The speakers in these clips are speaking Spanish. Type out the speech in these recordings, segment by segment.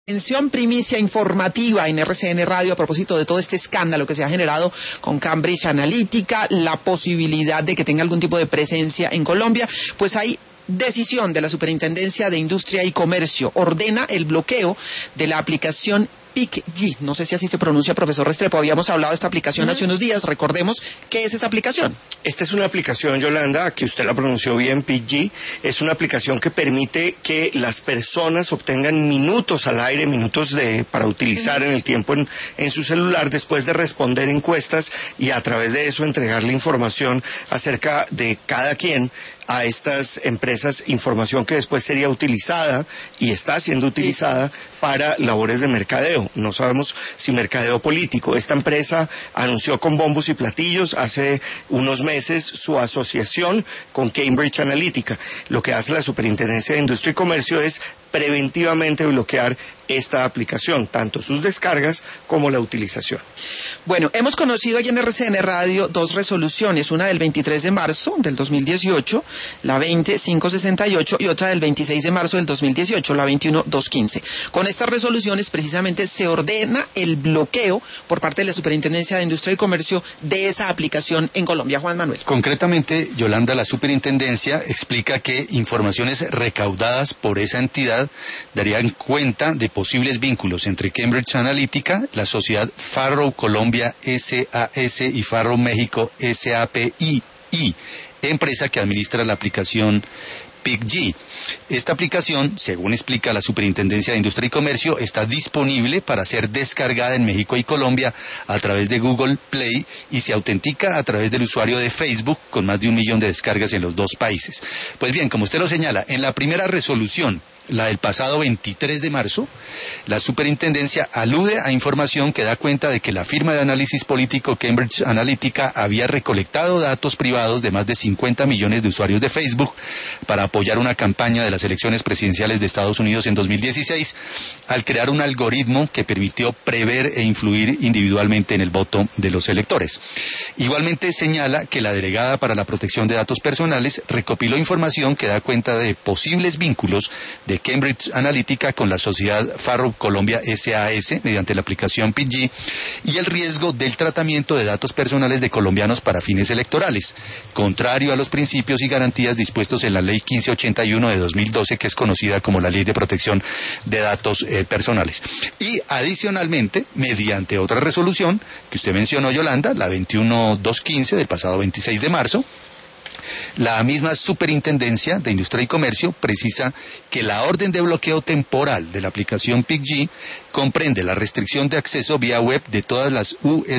Atención, primicia informativa en RCN Radio a propósito de todo este escándalo que se ha generado con Cambridge Analytica, la posibilidad de que tenga algún tipo de presencia en Colombia. Pues hay decisión de la Superintendencia de Industria y Comercio, ordena el bloqueo de la aplicación PicG. No sé si así se pronuncia, profesor Restrepo. Habíamos hablado de esta aplicación hace unos días. Recordemos, ¿qué es esa aplicación? Esta es una aplicación, Yolanda, que usted la pronunció bien, PicG. Es una aplicación que permite que las personas obtengan minutos al aire, para utilizar en el tiempo en su celular, después de responder encuestas y a través de eso entregarle información acerca de cada quien a estas empresas, información que después sería utilizada y está siendo utilizada para labores de mercadeo. No sabemos si mercadeo político. Esta empresa anunció con bombos y platillos hace unos meses su asociación con Cambridge Analytica. Lo que hace la Superintendencia de Industria y Comercio es preventivamente bloquear esta aplicación, tanto sus descargas como la utilización. Bueno, hemos conocido allí en RCN Radio dos resoluciones, una del 23 de marzo del 2018, la 20568, y otra del 26 de marzo del 2018, la 21215. Con estas resoluciones precisamente se ordena el bloqueo por parte de la Superintendencia de Industria y Comercio de esa aplicación en Colombia. Juan Manuel. Concretamente, Yolanda, la Superintendencia explica que informaciones recaudadas por esa entidad darían cuenta de posibles vínculos entre Cambridge Analytica, la sociedad Farrow Colombia SAS y Farrow México SAPI, empresa que administra la aplicación PicG. Esta aplicación, según explica la Superintendencia de Industria y Comercio, está disponible para ser descargada en México y Colombia a través de Google Play y se autentica a través del usuario de Facebook, con más de 1 millón de descargas en los dos países. Pues bien, como usted lo señala, en la primera resolución, la del pasado 23 de marzo, la Superintendencia alude a información que da cuenta de que la firma de análisis político Cambridge Analytica había recolectado datos privados de más de 50 millones de usuarios de Facebook para apoyar una campaña de las elecciones presidenciales de Estados Unidos en 2016, al crear un algoritmo que permitió prever e influir individualmente en el voto de los electores. Igualmente señala que la delegada para la protección de datos personales recopiló información que da cuenta de posibles vínculos de Cambridge Analytica con la sociedad Farrow Colombia SAS mediante la aplicación PicG y el riesgo del tratamiento de datos personales de colombianos para fines electorales, contrario a los principios y garantías dispuestos en la Ley 1581 de 2012, que es conocida como la Ley de Protección de Datos Personales. Y adicionalmente, mediante otra resolución que usted mencionó, Yolanda, la 21215 del pasado 26 de marzo, la misma Superintendencia de Industria y Comercio precisa que la orden de bloqueo temporal de la aplicación PicG comprende la restricción de acceso vía web de todas las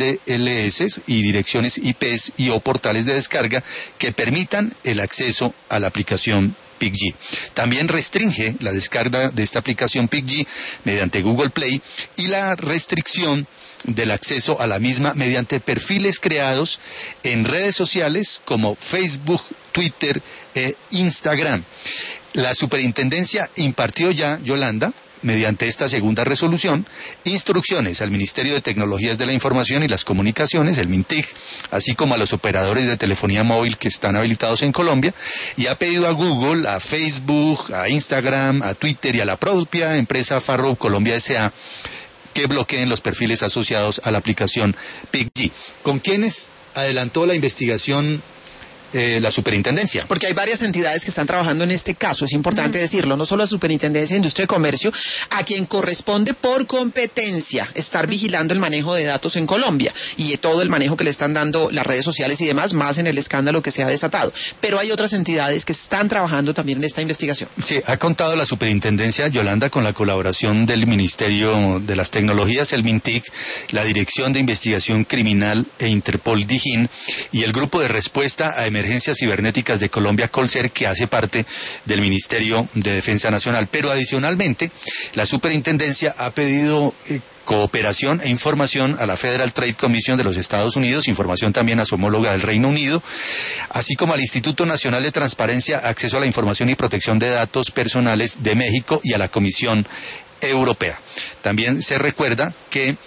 URLs y direcciones IPs y o portales de descarga que permitan el acceso a la aplicación PicG. También restringe la descarga de esta aplicación PicG mediante Google Play y la restricción del acceso a la misma mediante perfiles creados en redes sociales como Facebook, Twitter e Instagram. La Superintendencia impartió ya, Yolanda, mediante esta segunda resolución, instrucciones al Ministerio de Tecnologías de la Información y las Comunicaciones, el MINTIC, así como a los operadores de telefonía móvil que están habilitados en Colombia, y ha pedido a Google, a Facebook, a Instagram, a Twitter y a la propia empresa Farrow Colombia S.A. que bloqueen los perfiles asociados a la aplicación PicG. ¿Con quiénes adelantó la investigación la Superintendencia? Porque hay varias entidades que están trabajando en este caso, es importante decirlo, no solo la Superintendencia de Industria y Comercio, a quien corresponde por competencia estar vigilando el manejo de datos en Colombia y todo el manejo que le están dando las redes sociales y demás, más en el escándalo que se ha desatado. Pero hay otras entidades que están trabajando también en esta investigación. Sí, ha contado la Superintendencia, Yolanda, con la colaboración del Ministerio de las Tecnologías, el MINTIC, la Dirección de Investigación Criminal e Interpol DIJÍN y el Grupo de Respuesta a Emergencias Cibernéticas de Colombia, Colcer, que hace parte del Ministerio de Defensa Nacional. Pero adicionalmente, la Superintendencia ha pedido cooperación e información a la Federal Trade Commission de los Estados Unidos, información también a su homóloga del Reino Unido, así como al Instituto Nacional de Transparencia, Acceso a la Información y Protección de Datos Personales de México y a la Comisión Europea. También se recuerda que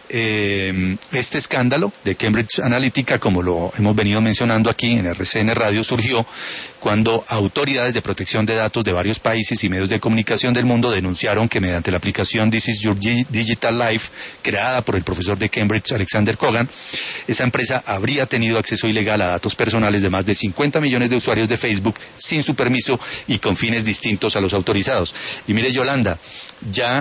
este escándalo de Cambridge Analytica, como lo hemos venido mencionando aquí en RCN Radio, surgió cuando autoridades de protección de datos de varios países y medios de comunicación del mundo denunciaron que mediante la aplicación This is Your Digital Life, creada por el profesor de Cambridge Alexander Kogan, esa empresa habría tenido acceso ilegal a datos personales de más de 50 millones de usuarios de Facebook sin su permiso y con fines distintos a los autorizados. Y mire, Yolanda, ya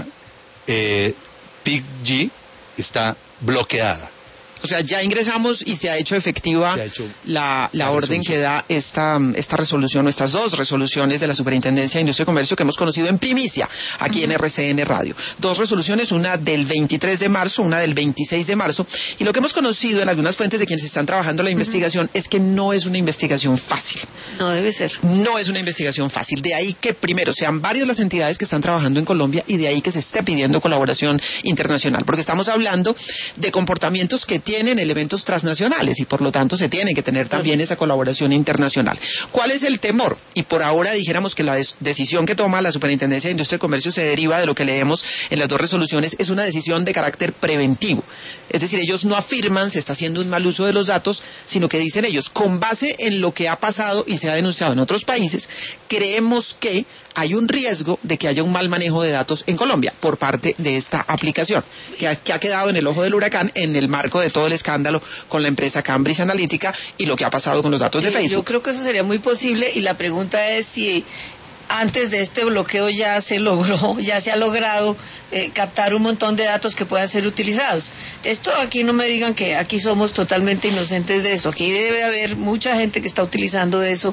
PIC-G está bloqueada. O sea, ya ingresamos y se ha hecho efectiva la orden que da esta resolución, o estas dos resoluciones de la Superintendencia de Industria y Comercio que hemos conocido en primicia aquí en RCN Radio. Dos resoluciones, una del 23 de marzo, una del 26 de marzo. Y lo que hemos conocido en algunas fuentes de quienes están trabajando la investigación es que no es una investigación fácil. No debe ser. No es una investigación fácil. De ahí que primero sean varias las entidades que están trabajando en Colombia y de ahí que se esté pidiendo colaboración internacional. Porque estamos hablando de comportamientos que tienen elementos transnacionales y por lo tanto se tiene que tener también esa colaboración internacional. ¿Cuál es el temor? Y por ahora dijéramos que la decisión que toma la Superintendencia de Industria y Comercio se deriva de lo que leemos en las dos resoluciones, es una decisión de carácter preventivo. Es decir, ellos no afirman se está haciendo un mal uso de los datos, sino que dicen ellos, con base en lo que ha pasado y se ha denunciado en otros países, creemos que hay un riesgo de que haya un mal manejo de datos en Colombia por parte de esta aplicación, que ha quedado en el ojo del huracán en el marco de todo el escándalo con la empresa Cambridge Analytica y lo que ha pasado con los datos de Facebook. Yo creo que eso sería muy posible y la pregunta es si antes de este bloqueo ya se ha logrado captar un montón de datos que puedan ser utilizados. Esto aquí no me digan que aquí somos totalmente inocentes de esto. Aquí debe haber mucha gente que está utilizando eso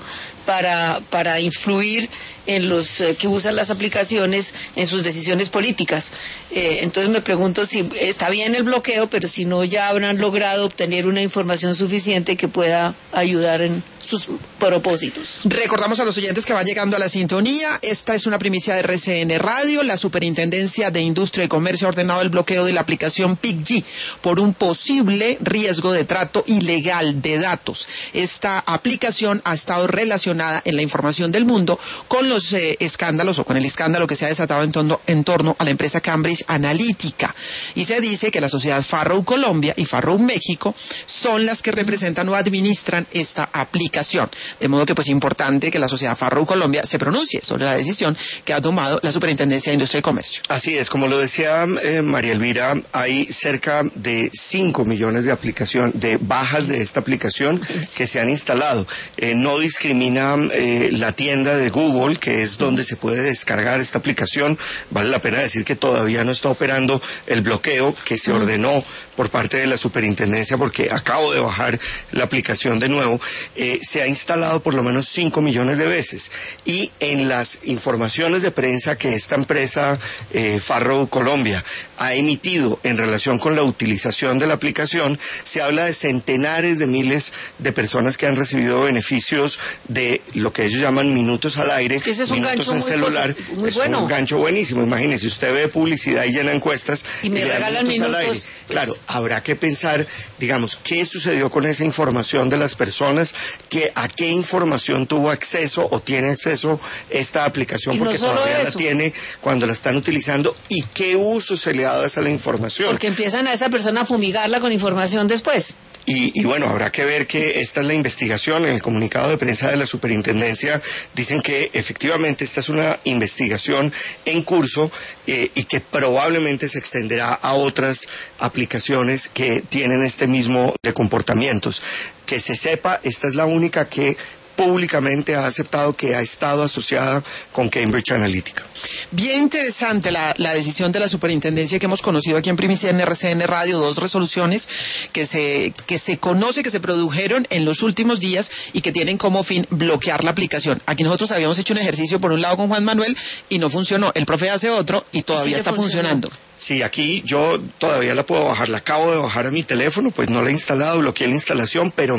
para influir en los que usan las aplicaciones en sus decisiones políticas. Entonces me pregunto si está bien el bloqueo, pero si no ya habrán logrado obtener una información suficiente que pueda ayudar en sus propósitos. Recordamos a los oyentes que van llegando a la sintonía. Esta es una primicia de RCN Radio. La Superintendencia de Industria y Comercio ha ordenado el bloqueo de la aplicación PIC-G por un posible riesgo de trato ilegal de datos. Esta aplicación ha estado relacionada en la información del mundo con los escándalos o con el escándalo que se ha desatado en torno a la empresa Cambridge Analytica. Y se dice que la sociedad Farrow Colombia y Farrow México son las que representan o administran esta aplicación. De modo que pues es importante que la sociedad Farrow Colombia se pronuncie sobre la decisión que ha tomado la Superintendencia de Industria y Comercio. Así es, como lo decía María Elvira, hay cerca de 5 millones de bajas de esta aplicación que se han instalado. No discrimina la tienda de Google, que es donde se puede descargar esta aplicación. Vale la pena decir que todavía no está operando el bloqueo que se ordenó por parte de la Superintendencia, porque acabo de bajar la aplicación de nuevo. Se ha instalado por lo menos 5 millones de veces. Y en las informaciones de prensa que esta empresa Farrow Colombia ha emitido en relación con la utilización de la aplicación, se habla de centenares de miles de personas que han recibido beneficios de lo que ellos llaman minutos al aire, ese es un minutos gancho en muy celular. muy es bueno. Un gancho buenísimo. Imagínese, usted ve publicidad y llena encuestas y me regalan minutos al aire. Pues... Claro, habrá que pensar, digamos, qué sucedió con esa información de las personas, a qué información tuvo acceso o tiene acceso esta aplicación, porque todavía la tiene cuando la están utilizando, y qué uso se le ha dado a esa información. Porque empiezan a esa persona a fumigarla con información después. Y bueno, habrá que ver que esta es la investigación. En el comunicado de prensa de la Superintendencia dicen que efectivamente esta es una investigación en curso y que probablemente se extenderá a otras aplicaciones que tienen este mismo de comportamientos. Que se sepa, esta es la única que públicamente ha aceptado que ha estado asociada con Cambridge Analytica. Bien interesante la decisión de la Superintendencia que hemos conocido aquí en primicia en RCN Radio, dos resoluciones que se conoce que se produjeron en los últimos días y que tienen como fin bloquear la aplicación. Aquí nosotros habíamos hecho un ejercicio por un lado con Juan Manuel y no funcionó. El profe hace otro y todavía está funcionando. Sí, aquí yo todavía la puedo bajar, la acabo de bajar a mi teléfono, pues no la he instalado, bloqueé la instalación, pero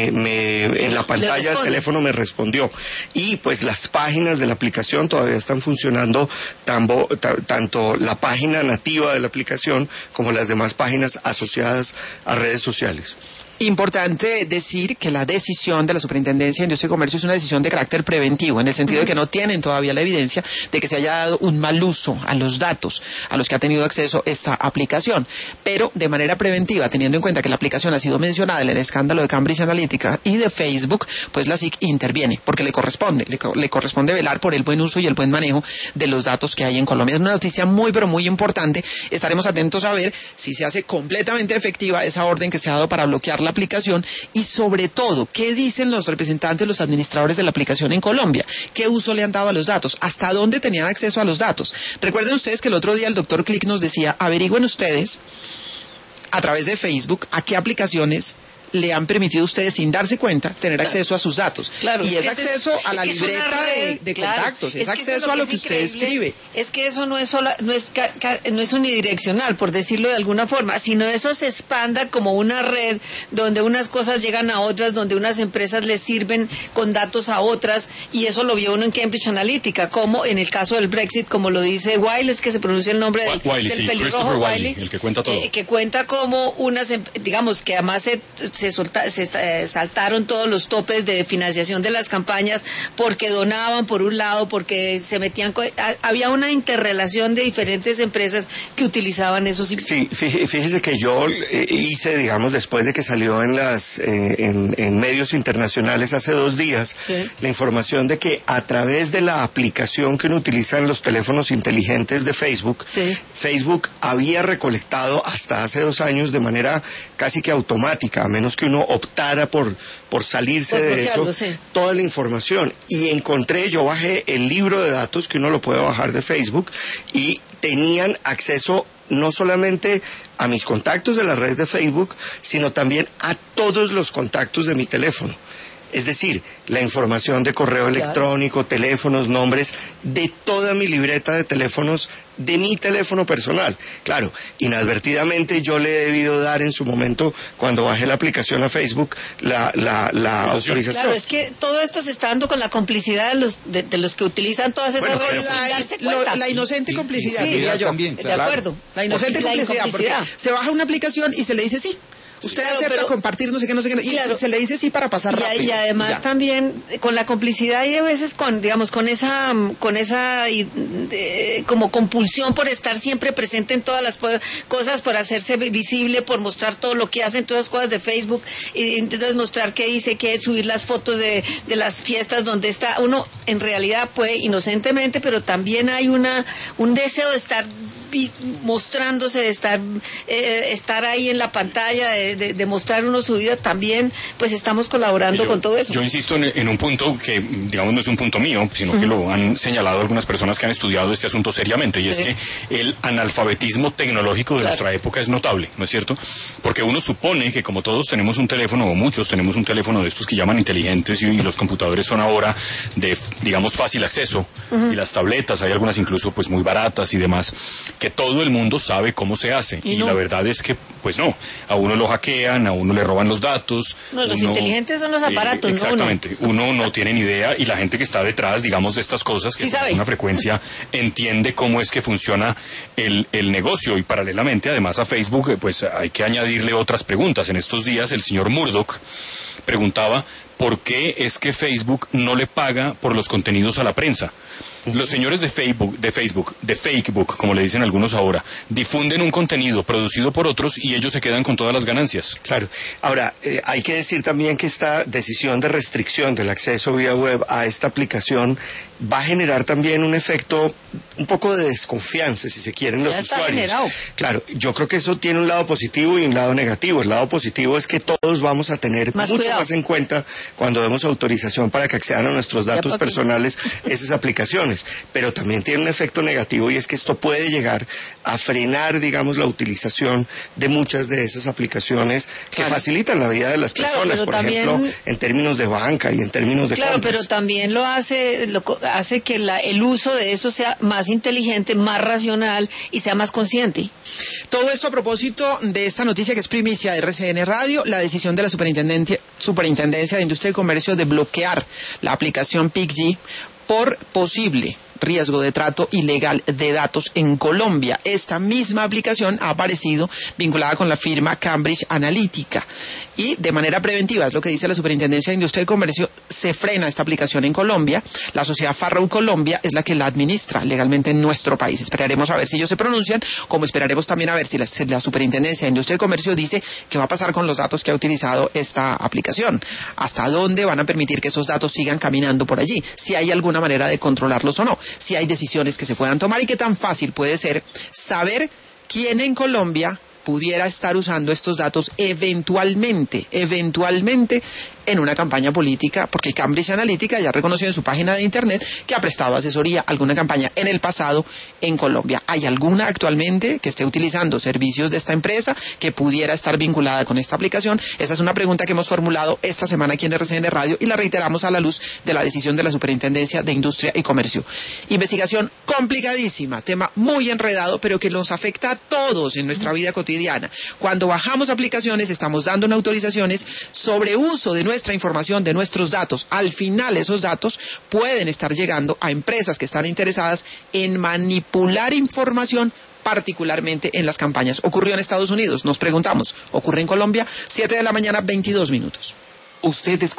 en la pantalla del teléfono me respondió. Y pues las páginas de la aplicación todavía están funcionando, tanto la página nativa de la aplicación como las demás páginas asociadas a redes sociales. Importante decir que la decisión de la Superintendencia de Industria y Comercio es una decisión de carácter preventivo, en el sentido de que no tienen todavía la evidencia de que se haya dado un mal uso a los datos a los que ha tenido acceso esta aplicación. Pero de manera preventiva, teniendo en cuenta que la aplicación ha sido mencionada en el escándalo de Cambridge Analytica y de Facebook, pues la SIC interviene, porque le corresponde velar por el buen uso y el buen manejo de los datos que hay en Colombia. Es una noticia muy, pero muy importante. Estaremos atentos a ver si se hace completamente efectiva esa orden que se ha dado para bloquear la aplicación y sobre todo, ¿qué dicen los representantes, los administradores de la aplicación en Colombia? ¿Qué uso le han dado a los datos? ¿Hasta dónde tenían acceso a los datos? Recuerden ustedes que el otro día el doctor Click nos decía, averigüen ustedes a través de Facebook a qué aplicaciones le han permitido a ustedes, sin darse cuenta, tener acceso a sus datos. Claro, y es acceso a la libreta de contactos, es acceso a lo que usted escribe. Es que eso no es unidireccional, por decirlo de alguna forma, sino eso se expanda como una red donde unas cosas llegan a otras, donde unas empresas les sirven con datos a otras, y eso lo vio uno en Cambridge Analytica, como en el caso del Brexit, como lo dice Wiley, es que se pronuncia el nombre del pelirrojo Wiley, el que cuenta todo. Que cuenta como unas, digamos, que además se saltaron todos los topes de financiación de las campañas porque donaban por un lado, porque se metían, había una interrelación de diferentes empresas que utilizaban esos. Sí, fíjese que yo hice, digamos, después de que salió en medios internacionales hace 2 días, la información de que a través de la aplicación que uno utiliza en los teléfonos inteligentes de Facebook, Facebook había recolectado hasta hace 2 años de manera casi que automática, a menos que uno optara por salirse de eso, toda la información. Y yo bajé el libro de datos, que uno lo puede bajar de Facebook, y tenían acceso no solamente a mis contactos de la red de Facebook, sino también a todos los contactos de mi teléfono. Es decir, la información de correo electrónico, teléfonos, nombres, de toda mi libreta de teléfonos, de mi teléfono personal. Claro, inadvertidamente yo le he debido dar en su momento, cuando bajé la aplicación a Facebook, la autorización. Claro, es que todo esto se está dando con la complicidad de los que utilizan todas esas redes. La inocente complicidad, diría yo. También, de acuerdo. La inocente complicidad, porque se baja una aplicación y se le dice sí. Usted acepta compartir no sé qué, y se le dice sí para pasar rápido. Y además también con la complicidad y a veces con esa como compulsión por estar siempre presente en todas las cosas, por hacerse visible, por mostrar todo lo que hacen, todas las cosas de Facebook, y entonces mostrar qué dice, qué subir las fotos de las fiestas donde está. Uno en realidad puede inocentemente, pero también hay un deseo de estar mostrándose, de estar ahí en la pantalla, de mostrar uno su vida, también pues estamos colaborando con todo eso. Yo insisto en un punto que, digamos, no es un punto mío, sino que lo han señalado algunas personas que han estudiado este asunto seriamente, y es que el analfabetismo tecnológico de nuestra época es notable, ¿no es cierto? Porque uno supone que como todos tenemos un teléfono, o muchos tenemos un teléfono de estos que llaman inteligentes, y los computadores son ahora de, digamos, fácil acceso, y las tabletas, hay algunas incluso pues muy baratas y demás, que todo el mundo sabe cómo se hace, y la verdad es que pues no, a uno lo hackean, a uno le roban los datos. No, los inteligentes son los aparatos, exactamente, uno no tiene ni idea, y la gente que está detrás, digamos, de estas cosas, que con una frecuencia entiende cómo es que funciona el negocio, y paralelamente, además a Facebook, pues hay que añadirle otras preguntas. En estos días el señor Murdoch preguntaba por qué es que Facebook no le paga por los contenidos a la prensa. Los señores de Facebook, como le dicen algunos ahora, difunden un contenido producido por otros y ellos se quedan con todas las ganancias. Claro. Ahora, hay que decir también que esta decisión de restricción del acceso vía web a esta aplicación va a generar también un efecto, un poco de desconfianza, si se quieren, los usuarios. Claro, yo creo que eso tiene un lado positivo y un lado negativo. El lado positivo es que todos vamos a tener mucho más en cuenta cuando demos autorización para que accedan a nuestros datos personales esas aplicaciones. Pero también tiene un efecto negativo, y es que esto puede llegar a frenar, digamos, la utilización de muchas de esas aplicaciones que facilitan la vida de las personas, por ejemplo, en términos de banca y en términos de compras. Pero también lo hace que el uso de eso sea más inteligente, más racional y sea más consciente. Todo esto a propósito de esta noticia que es primicia de RCN Radio, la decisión de la Superintendencia de Industria y Comercio de bloquear la aplicación PICG por posible riesgo de trato ilegal de datos en Colombia. Esta misma aplicación ha aparecido vinculada con la firma Cambridge Analytica y de manera preventiva, es lo que dice la Superintendencia de Industria y Comercio, se frena esta aplicación en Colombia. La sociedad Farrow Colombia es la que la administra legalmente en nuestro país. Esperaremos a ver si ellos se pronuncian, como esperaremos también a ver si la Superintendencia de Industria y Comercio dice qué va a pasar con los datos que ha utilizado esta aplicación. ¿Hasta dónde van a permitir que esos datos sigan caminando por allí? Si hay alguna manera de controlarlos o no. Si hay decisiones que se puedan tomar y qué tan fácil puede ser saber quién en Colombia pudiera estar usando estos datos eventualmente en una campaña política, porque Cambridge Analytica ya reconoció en su página de internet que ha prestado asesoría a alguna campaña en el pasado en Colombia. ¿Hay alguna actualmente que esté utilizando servicios de esta empresa que pudiera estar vinculada con esta aplicación? Esa es una pregunta que hemos formulado esta semana aquí en RCN Radio y la reiteramos a la luz de la decisión de la Superintendencia de Industria y Comercio. Investigación complicadísima, tema muy enredado, pero que nos afecta a todos en nuestra vida cotidiana. Cuando bajamos aplicaciones estamos dando autorizaciones sobre uso de nuestra información, de nuestros datos. Al final esos datos pueden estar llegando a empresas que están interesadas en manipular información, particularmente en las campañas. Ocurrió en Estados Unidos, nos preguntamos. ¿Ocurre en Colombia? 7 de la mañana, 22 minutos. Usted